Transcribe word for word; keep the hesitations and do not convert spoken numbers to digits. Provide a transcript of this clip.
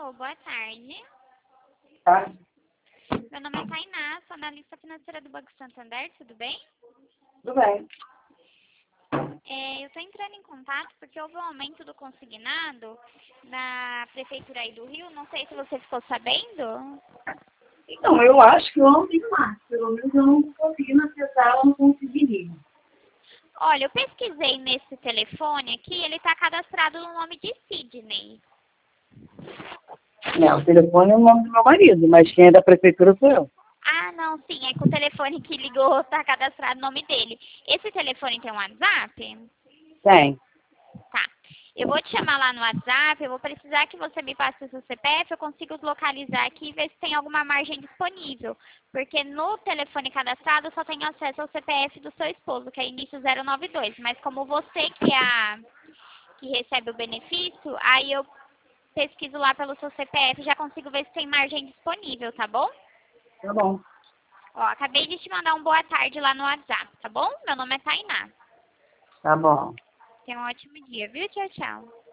Alô, boa tarde. Tá? Meu nome é Tainá, sou analista financeira do Banco Santander, tudo bem? Tudo bem. É, eu estou entrando em contato porque houve um aumento do consignado na Prefeitura aí do Rio, não sei se você ficou sabendo. Então, eu acho que ontem mais. Pelo menos eu não consegui acessar, eu não conseguiria. Olha, eu pesquisei nesse telefone aqui, ele está cadastrado no nome de Sidney. Não, o telefone é o nome do meu marido, mas quem é da prefeitura sou eu. Ah, não, sim, é que o telefone que ligou está cadastrado no nome dele. Esse telefone tem um WhatsApp? Tem. Tá. Eu vou te chamar lá no WhatsApp, eu vou precisar que você me passe o seu C P F, eu consigo localizar aqui e ver se tem alguma margem disponível. Porque no telefone cadastrado eu só tenho acesso ao C P F do seu esposo, que é início zero nove dois. Mas como você que é a que recebe o benefício, aí eu pesquiso lá pelo seu C P F e já consigo ver se tem margem disponível, tá bom? Tá bom. Ó, acabei de te mandar um boa tarde lá no WhatsApp, tá bom? Meu nome é Tainá. Tá bom. Tenha um ótimo dia, viu? Tchau, tchau.